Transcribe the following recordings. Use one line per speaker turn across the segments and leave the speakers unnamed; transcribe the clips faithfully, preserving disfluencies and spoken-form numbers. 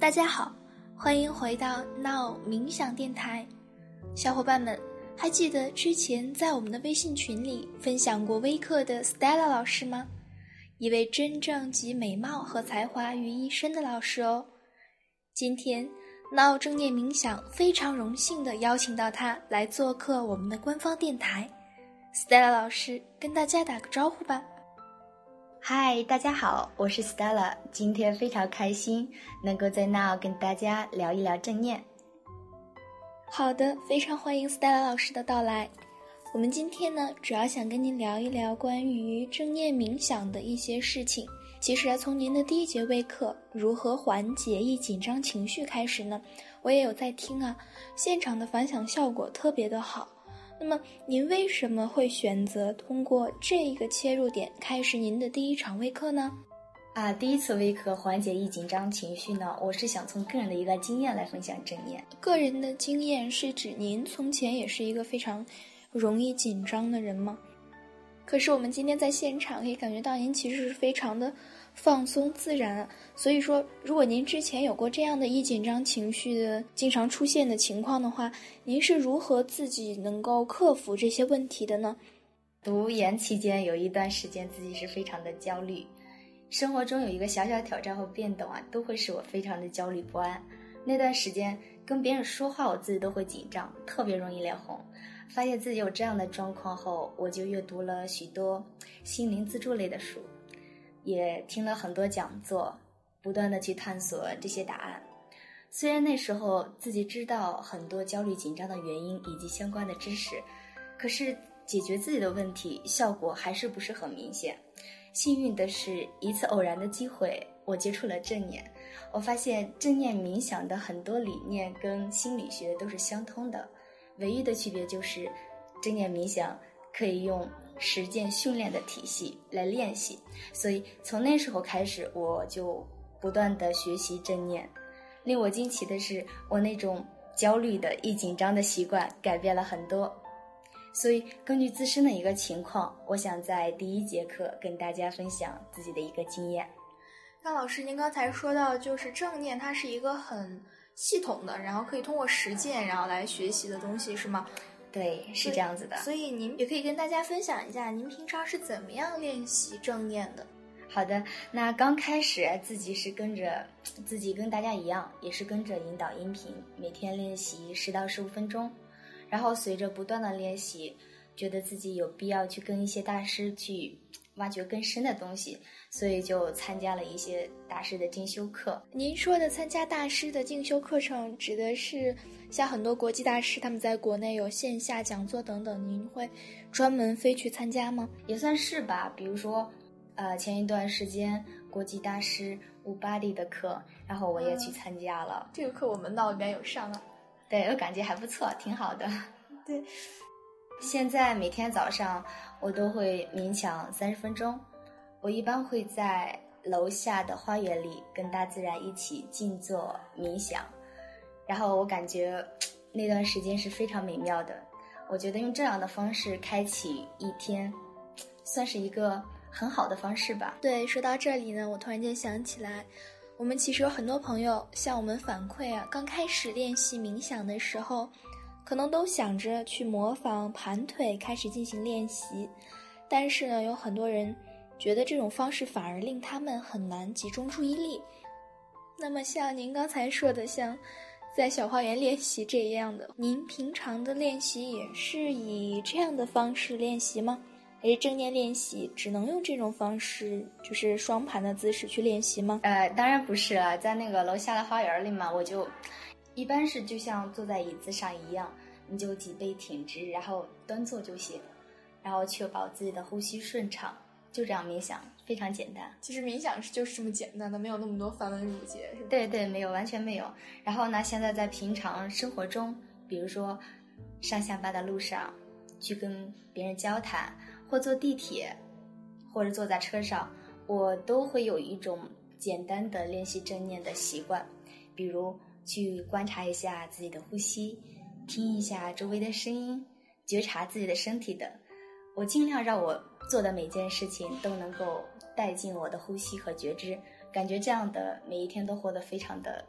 大家好，欢迎回到 Now 冥想电台。小伙伴们，还记得之前在我们的微信群里分享过微课的 Stella 老师吗？一位真正集美貌和才华于一身的老师哦。今天 Now 正念冥想非常荣幸地邀请到他来做客我们的官方电台。Stella 老师跟大家打个招呼吧。
嗨，大家好，我是 Stella， 今天非常开心能够在 Now 跟大家聊一聊正念。
好的，非常欢迎 Stella 老师的到来。我们今天呢，主要想跟您聊一聊关于正念冥想的一些事情。其实啊，从您的第一节微课如何缓解易紧张情绪开始呢，我也有在听啊，现场的反响效果特别的好。那么您为什么会选择通过这一个切入点开始您的第一场微课呢？
啊，第一次微课缓解易紧张情绪呢，我是想从个人的一个经验来分享正念。
个人的经验是指您从前也是一个非常容易紧张的人吗？可是我们今天在现场可以感觉到您其实是非常的放松自然，所以说如果您之前有过这样的易紧张情绪的经常出现的情况的话，您是如何自己能够克服这些问题的呢？
读研期间有一段时间自己是非常的焦虑，生活中有一个小小挑战和变动啊，都会使我非常的焦虑不安。那段时间跟别人说话我自己都会紧张，特别容易脸红。发现自己有这样的状况后，我就阅读了许多心灵自助类的书，也听了很多讲座，不断的去探索这些答案。虽然那时候自己知道很多焦虑紧张的原因以及相关的知识，可是解决自己的问题效果还是不是很明显。幸运的是，一次偶然的机会，我接触了正念。我发现正念冥想的很多理念跟心理学都是相通的，唯一的区别就是正念冥想可以用实践训练的体系来练习，所以从那时候开始，我就不断的学习正念。令我惊奇的是，我那种焦虑的易紧张的习惯改变了很多。所以根据自身的一个情况，我想在第一节课跟大家分享自己的一个经验。
那老师，您刚才说到就是正念它是一个很系统的，然后可以通过实践然后来学习的东西，是吗？
对，是这样子的。
所以您也可以跟大家分享一下您平常是怎么样练习正念的。
好的，那刚开始自己是跟着自己跟大家一样，也是跟着引导音频，每天练习十到十五分钟。然后随着不断的练习，觉得自己有必要去跟一些大师去挖掘更深的东西，所以就参加了一些大师的进修课。
您说的参加大师的进修课程，指的是像很多国际大师他们在国内有线下讲座等等，您会专门飞去参加吗？
也算是吧，比如说呃，前一段时间国际大师乌巴迪的课，然后我也去参加了、
嗯、这个课我们闹里面有上啊。
对，我感觉还不错，挺好的。
对，
现在每天早上我都会冥想三十分钟，我一般会在楼下的花园里跟大自然一起静坐冥想，然后我感觉那段时间是非常美妙的。我觉得用这样的方式开启一天，算是一个很好的方式吧。
对，说到这里呢，我突然间想起来，我们其实有很多朋友向我们反馈啊，刚开始练习冥想的时候，可能都想着去模仿盘腿开始进行练习，但是呢，有很多人觉得这种方式反而令他们很难集中注意力。那么像您刚才说的，像在小花园练习这样的，您平常的练习也是以这样的方式练习吗？还是正念练习只能用这种方式，就是双盘的姿势去练习吗？
呃，当然不是了，在那个楼下的花园里嘛，我就一般是就像坐在椅子上一样，你就脊背挺直，然后端坐就行，然后确保自己的呼吸顺畅，就这样冥想，非常简单。
其实冥想是就是这么简单的，没有那么多繁文缛节，是吧？
对对，没有，完全没有。然后呢，现在在平常生活中，比如说上下班的路上，去跟别人交谈，或坐地铁，或者坐在车上，我都会有一种简单的练习正念的习惯，比如去观察一下自己的呼吸，听一下周围的声音，觉察自己的身体等。我尽量让我做的每件事情都能够带进我的呼吸和觉知，感觉这样的每一天都活得非常的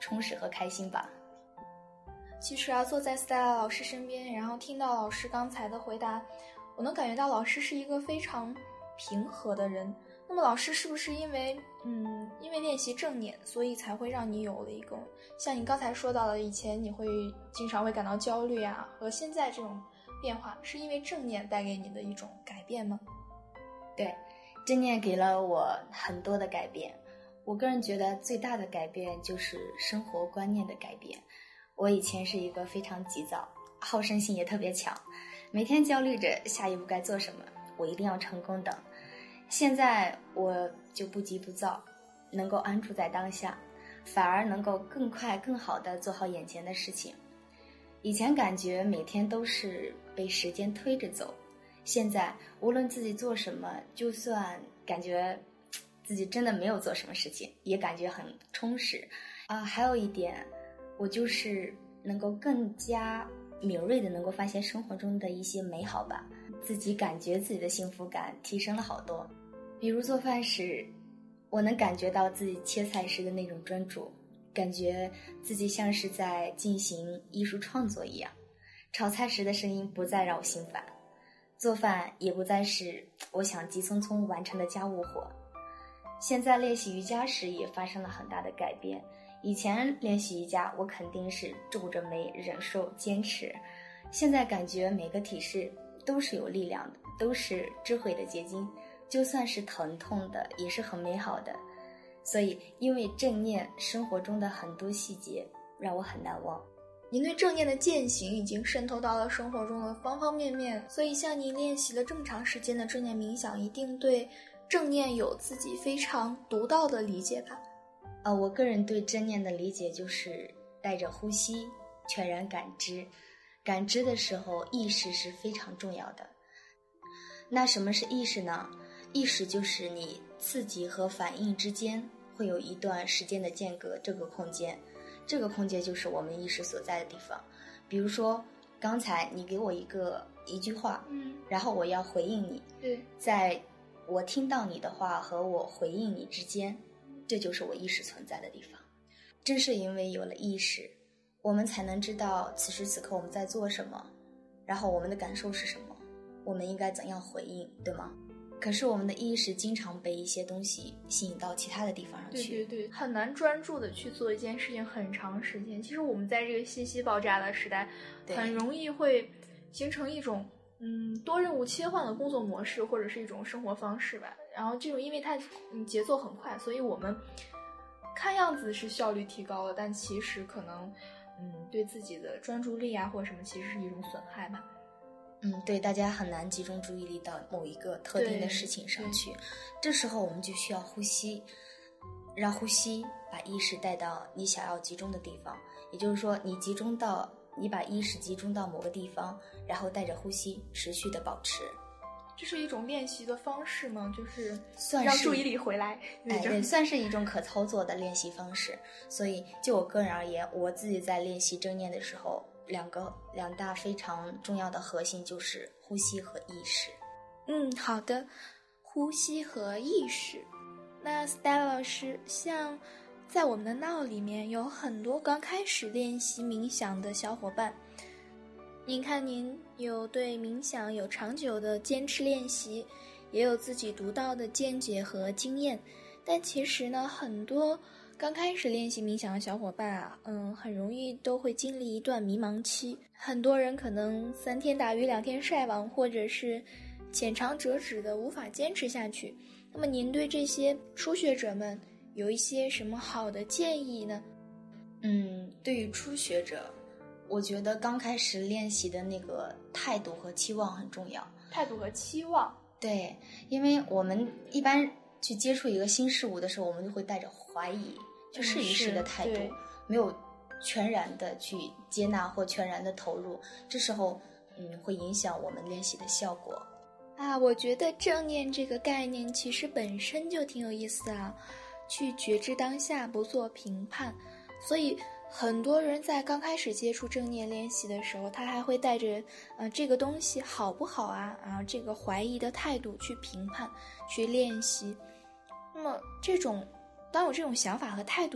充实和开心吧。
其实啊，坐在 Stella 老师身边，然后听到老师刚才的回答，我能感觉到老师是一个非常平和的人。那么老师是不是因为嗯，因为练习正念，所以才会让你有了一个像你刚才说到的，以前你会经常会感到焦虑啊，和现在这种变化，是因为正念带给你的一种改变吗？
对，正念给了我很多的改变。我个人觉得最大的改变就是生活观念的改变。我以前是一个非常急躁，好胜心也特别强，每天焦虑着下一步该做什么，我一定要成功等。现在我就不急不躁，能够安住在当下，反而能够更快更好地做好眼前的事情。以前感觉每天都是被时间推着走，现在无论自己做什么，就算感觉自己真的没有做什么事情，也感觉很充实啊。还有一点，我就是能够更加敏锐的能够发现生活中的一些美好吧，自己感觉自己的幸福感提升了好多。比如做饭时，我能感觉到自己切菜时的那种专注，感觉自己像是在进行艺术创作一样。炒菜时的声音不再让我心烦，做饭也不再是我想急匆匆完成的家务活。现在练习瑜伽时也发生了很大的改变，以前练习瑜伽我肯定是皱着眉忍受坚持，现在感觉每个体式都是有力量的，都是智慧的结晶，就算是疼痛的也是很美好的。所以因为正念，生活中的很多细节让我很难忘。
您对正念的践行已经渗透到了生活中的方方面面，所以像您练习了这么长时间的正念冥想，一定对正念有自己非常独到的理解吧？
呃，我个人对正念的理解就是带着呼吸，全然感知。感知的时候，意识是非常重要的。那什么是意识呢？意识就是你刺激和反应之间会有一段时间的间隔，这个空间，这个空间就是我们意识所在的地方。比如说，刚才你给我一个一句话，
嗯，
然后我要回应你，
对，
在我听到你的话和我回应你之间，这就是我意识存在的地方。正是因为有了意识，我们才能知道此时此刻我们在做什么，然后我们的感受是什么，我们应该怎样回应，对吗？可是我们的意识经常被一些东西吸引到其他的地方上去，
对对对，很难专注的去做一件事情很长时间。其实我们在这个信息爆炸的时代，很容易会形成一种嗯多任务切换的工作模式，或者是一种生活方式吧。然后这种因为它嗯节奏很快，所以我们看样子是效率提高了，但其实可能嗯对自己的专注力啊或者什么其实是一种损害吧。
嗯，对，大家很难集中注意力到某一个特定的事情上去，这时候我们就需要呼吸，让呼吸把意识带到你想要集中的地方，也就是说你集中到你把意识集中到某个地方，然后带着呼吸持续的保持。
这是一种练习的方式吗？就是
算是
让注意力回来，
哎，对，算是一种可操作的练习方式。所以就我个人而言，我自己在练习正念的时候，两个两大非常重要的核心就是呼吸和意识。
嗯，好的，呼吸和意识。那 Stella 老师，像在我们的闹里面有很多刚开始练习冥想的小伙伴，您看您有对冥想有长久的坚持练习，也有自己独到的见解和经验，但其实呢，很多刚开始练习冥想的小伙伴啊，嗯，很容易都会经历一段迷茫期。很多人可能三天打鱼两天晒网，或者是浅尝辄止的无法坚持下去。那么您对这些初学者们有一些什么好的建议呢？
嗯，对于初学者，我觉得刚开始练习的那个态度和期望很重要。
态度和期望，
对，因为我们一般去接触一个新事物的时候，我们就会带着怀疑，就试一试的态度，
嗯、
没有全然的去接纳或全然的投入，这时候嗯会影响我们练习的效果。
啊，我觉得正念这个概念其实本身就挺有意思的啊，去觉知当下，不做评判。所以很多人在刚开始接触正念练习的时候，他还会带着呃这个东西好不好啊，啊这个怀疑的态度去评判，去练习。那么这种当有这种想法和态度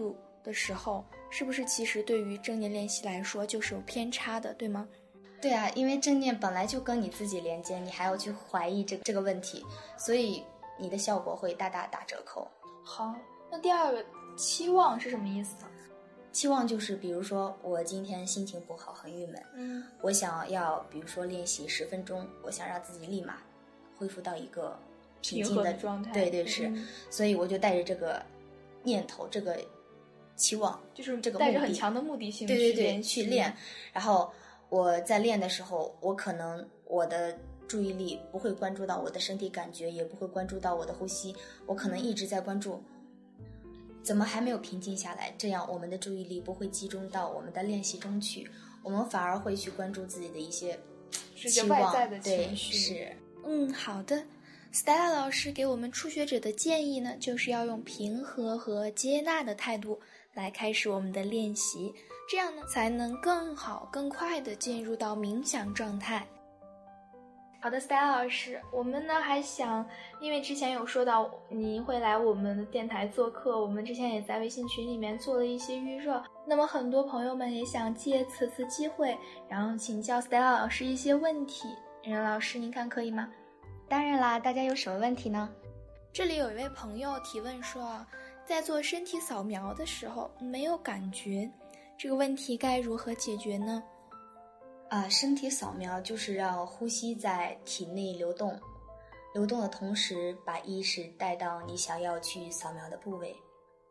的时候，是不是其实对于正念练习来说就是有偏差的，对吗？
对啊，因为正念本来就跟你自己连接，你还要去怀疑这个这个问题，所以你的效果会大大打折扣。
好，那第二个期望是什么意思呢？
期望就是比如说我今天心情不好，很郁闷，
嗯，
我想要比如说练习十分钟，我想让自己立马恢复到一个平静的
状态。
对对是、嗯、所以我就带着这个念头，这个期望，
就是
这个
带着很强的目的性，
对对对，去练。然后我在练的时候，我可能我的注意力不会关注到我的身体感觉，也不会关注到我的呼吸，我可能一直在关注怎么还没有平静下来，这样我们的注意力不会集中到我们的练习中去，我们反而会去关注自己的一些期望，
外在的情绪。
是，
嗯，好的。Stella 老师给我们初学者的建议呢，就是要用平和和接纳的态度来开始我们的练习，这样呢才能更好更快的进入到冥想状态。好的 Stella 老师，我们呢还想，因为之前有说到您会来我们的电台做客，我们之前也在微信群里面做了一些预热，那么很多朋友们也想借此次机会，然后请教 Stella 老师一些问题，任老师您看可以吗？
当然啦，大家有什么问题呢？
这里有一位朋友提问说啊，在做身体扫描的时候没有感觉，这个问题该如何解决呢？
啊，身体扫描就是让呼吸在体内流动，流动的同时把意识带到你想要去扫描的部位，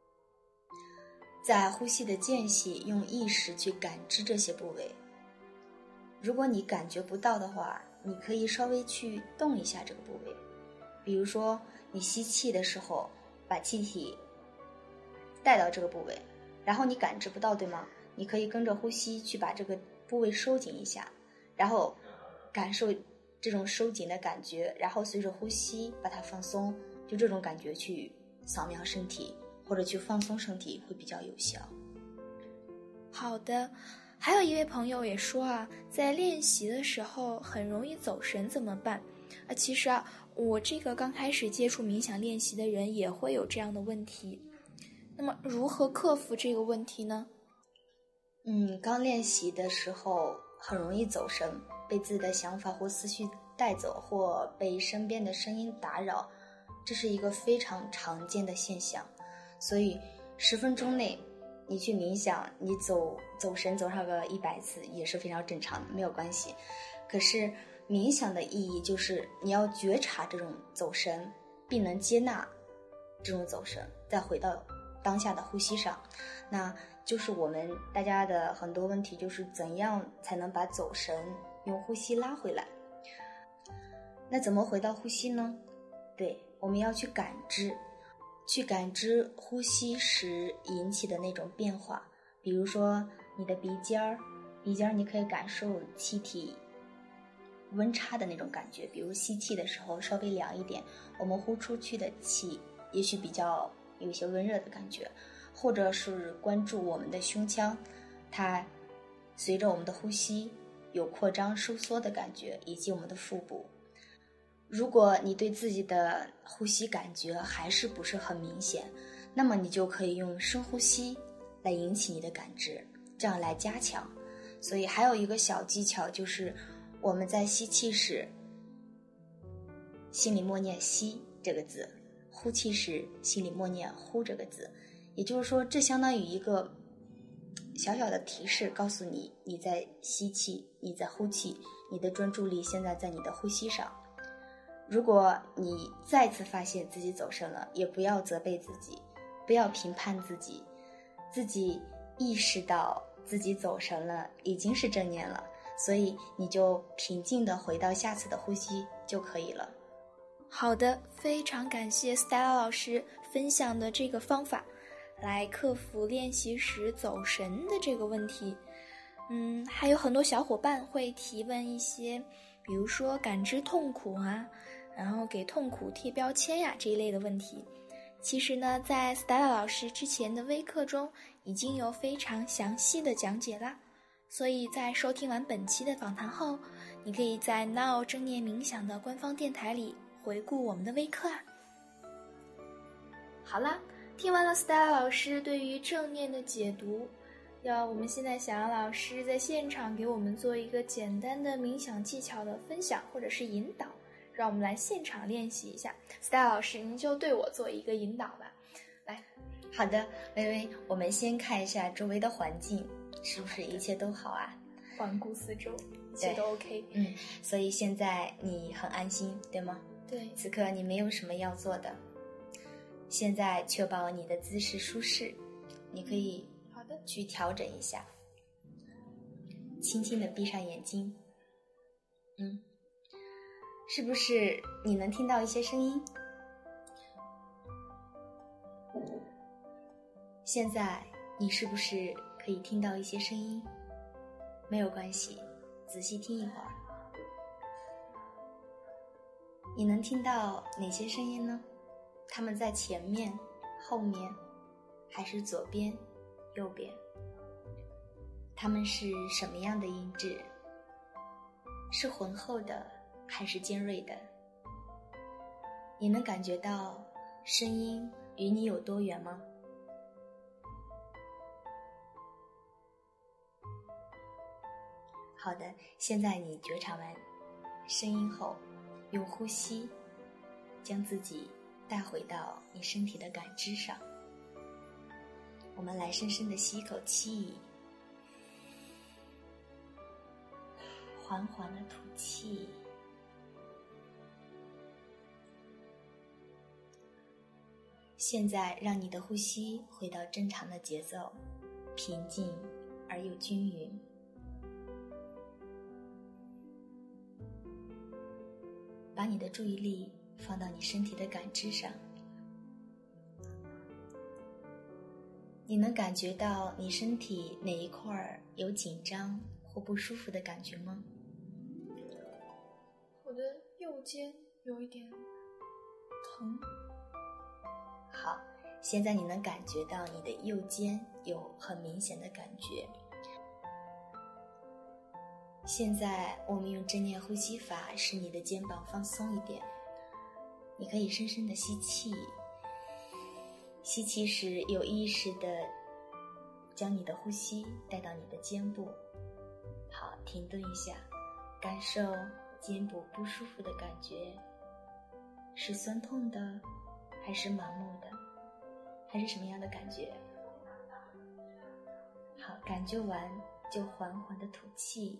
在呼吸的间隙用意识去感知这些部位。如果你感觉不到的话，你可以稍微去动一下这个部位，比如说你吸气的时候把气体带到这个部位，然后你感知不到，对吗？你可以跟着呼吸去把这个部位收紧一下，然后感受这种收紧的感觉，然后随着呼吸把它放松，就这种感觉去扫描身体或者去放松身体会比较有效。
好的，还有一位朋友也说啊，在练习的时候很容易走神，怎么办？啊，其实啊，我这个刚开始接触冥想练习的人也会有这样的问题。那么如何克服这个问题呢？
嗯，刚练习的时候很容易走神，被自己的想法或思绪带走，或被身边的声音打扰，这是一个非常常见的现象。所以十分钟内你去冥想，你走走神走上个一百次也是非常正常的，没有关系。可是冥想的意义就是你要觉察这种走神，并能接纳这种走神，再回到当下的呼吸上。那就是我们大家的很多问题，就是怎样才能把走神用呼吸拉回来。那怎么回到呼吸呢？对，我们要去感知去感知呼吸时引起的那种变化，比如说你的鼻尖儿鼻尖儿你可以感受气体温差的那种感觉，比如吸气的时候稍微凉一点，我们呼出去的气也许比较有一些温热的感觉，或者是关注我们的胸腔，它随着我们的呼吸有扩张收缩的感觉，以及我们的腹部。如果你对自己的呼吸感觉还是不是很明显，那么你就可以用深呼吸来引起你的感知，这样来加强。所以还有一个小技巧，就是我们在吸气时心里默念吸这个字，呼气时心里默念呼这个字，也就是说这相当于一个小小的提示，告诉你你在吸气，你在呼气，你的专注力现在在你的呼吸上。如果你再次发现自己走神了，也不要责备自己，不要评判自己，自己意识到自己走神了已经是正念了，所以你就平静地回到下次的呼吸就可以了。
好的，非常感谢 Stella 老师分享的这个方法，来克服练习时走神的这个问题。嗯，还有很多小伙伴会提问一些，比如说感知痛苦啊，然后给痛苦贴标签呀这一类的问题。其实呢，在 Stella 老师之前的微课中已经有非常详细的讲解啦，所以在收听完本期的访谈后，你可以在 Now 正念冥想的官方电台里回顾我们的微课啊。好啦， 听完了 Stella 老师对于正念的解读，要我们现在想让老师在现场给我们做一个简单的冥想技巧的分享或者是引导，让我们来现场练习一下。Stella 老师，您就对我做一个引导吧。来，
好的，微微，我们先看一下周围的环境，是不是一切都好啊？
环顾四周，一切都 OK。
嗯，所以现在你很安心，对吗？
对，
此刻你没有什么要做的，现在确保你的姿势舒适，你可以
好的
去调整一下，轻轻地闭上眼睛。嗯，是不是你能听到一些声音？现在你是不是可以听到一些声音？没有关系，仔细听一会儿。你能听到哪些声音呢？它们在前面、后面，还是左边、右边？它们是什么样的音质？是浑厚的还是尖锐的？你能感觉到声音与你有多远吗？好的，现在你觉察完声音后，用呼吸将自己带回到你身体的感知上。我们来深深地吸一口气，缓缓地吐气。现在让你的呼吸回到正常的节奏，平静而又均匀。把你的注意力放到你身体的感知上，你能感觉到你身体哪一块有紧张或不舒服的感觉吗？
我的右肩有一点疼。
好，现在你能感觉到你的右肩有很明显的感觉。现在我们用正念呼吸法使你的肩膀放松一点。你可以深深的吸气，吸气时有意识的将你的呼吸带到你的肩部。好，停顿一下，感受肩部不舒服的感觉，是酸痛的还是麻木的，还是什么样的感觉？好，感觉完就缓缓的吐气。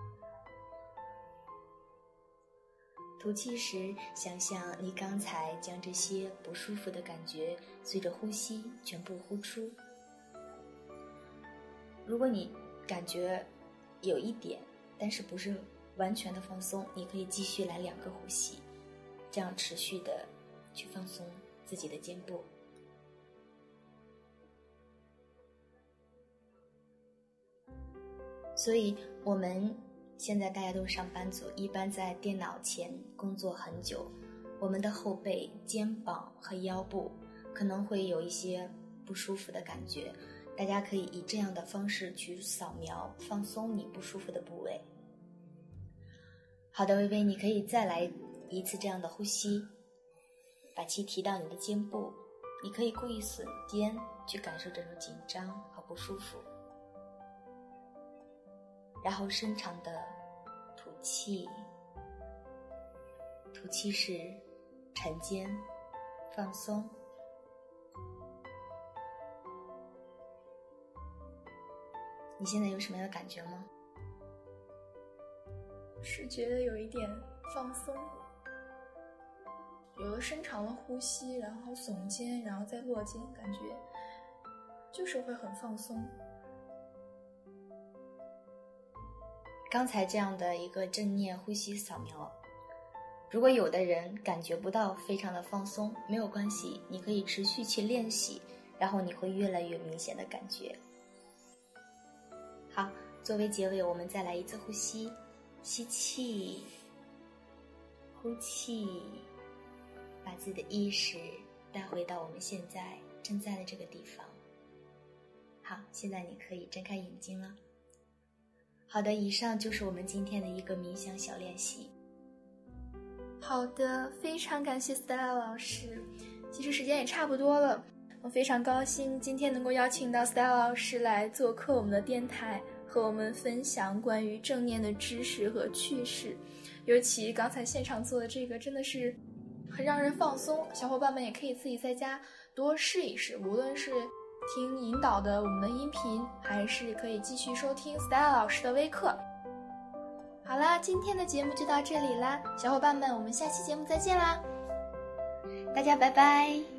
吐气时，想象你刚才将这些不舒服的感觉随着呼吸全部呼出。如果你感觉有一点，但是不是完全的放松，你可以继续来两个呼吸，这样持续的去放松自己的肩部。所以我们现在大家都是上班族，一般在电脑前工作很久，我们的后背、肩膀和腰部可能会有一些不舒服的感觉，大家可以以这样的方式去扫描放松你不舒服的部位。好的，微微，你可以再来一次这样的呼吸，把气提到你的肩部，你可以故意耸肩去感受这种紧张和不舒服，然后深长的吐气，吐气时沉肩放松。你现在有什么样的感觉吗？
是觉得有一点放松，有了深长的呼吸，然后耸肩，然后再落肩，感觉就是会很放松。
刚才这样的一个正念呼吸扫描，如果有的人感觉不到非常的放松，没有关系，你可以持续去练习，然后你会越来越明显的感觉。好，作为结尾，我们再来一次呼吸，吸气，呼气，把自己的意识带回到我们现在正在的这个地方。好，现在你可以睁开眼睛了。好的，以上就是我们今天的一个冥想小练习。
好的，非常感谢 Stella 老师。其实时间也差不多了， 我非常高兴今天能够邀请到 Stella 老师来做客我们的电台，和我们分享关于正念的知识和趣事。尤其刚才现场做的这个真的是很让人放松，小伙伴们也可以自己在家多试一试，无论是听引导的我们的音频，还是可以继续收听 Stella 老师的微课。好啦，今天的节目就到这里啦，小伙伴们，我们下期节目再见啦，
大家拜拜。